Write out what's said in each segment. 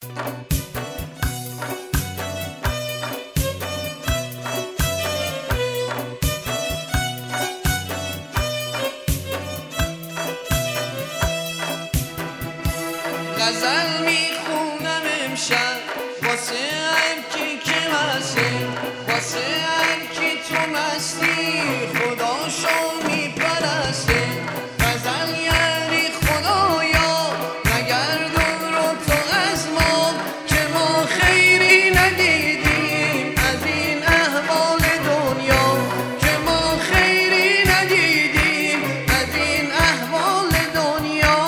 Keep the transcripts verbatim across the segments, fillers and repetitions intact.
غزل میخونم امشب واسه هر کی که مسته، واسه هر کی تو مستی خداشو میپرسته. غزل یعنی خدایا نگردون رو تو از ما، که ما خیری ندیدیم از این احوال دنیا، که ما خیری ندیدیم از این احوال دنیا.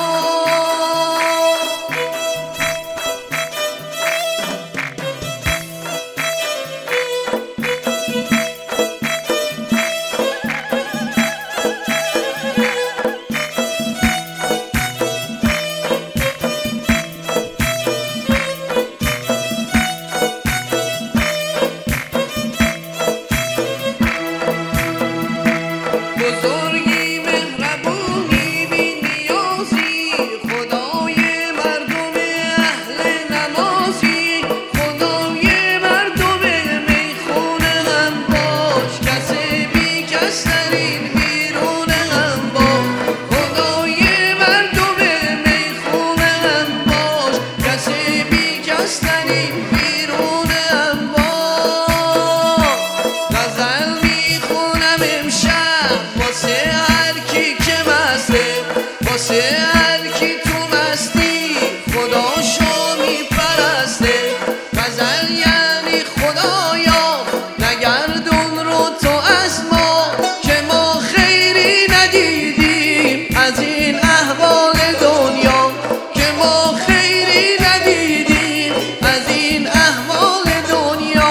بزرگی مهربونی بی نیازی، خدای مردم اهل نمازی، خدای مردم میخونه هم باش، کس بی کس در این بیرون هم باش. خدای مردم میخونه هم باش، کس بی کس در این بیرون هم باش. غزل میخونم امشب واسه هر کی که مسته، واسه هر کی تو مستی خداشو میپرسته. غزل یعنی خدایا نگردون رو تو از ما، که ما خیری ندیدیم از این احوال دنیا، که ما خیری ندیدیم از این احوال دنیا.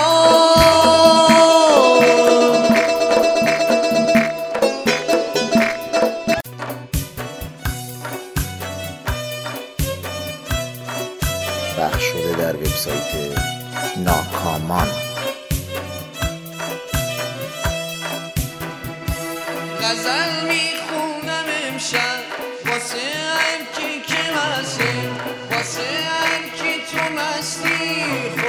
پخش شده در وبسایت ناکامان. غزل میخونم امشب واسه هر کی که مسته، واسه هر کی تو مستی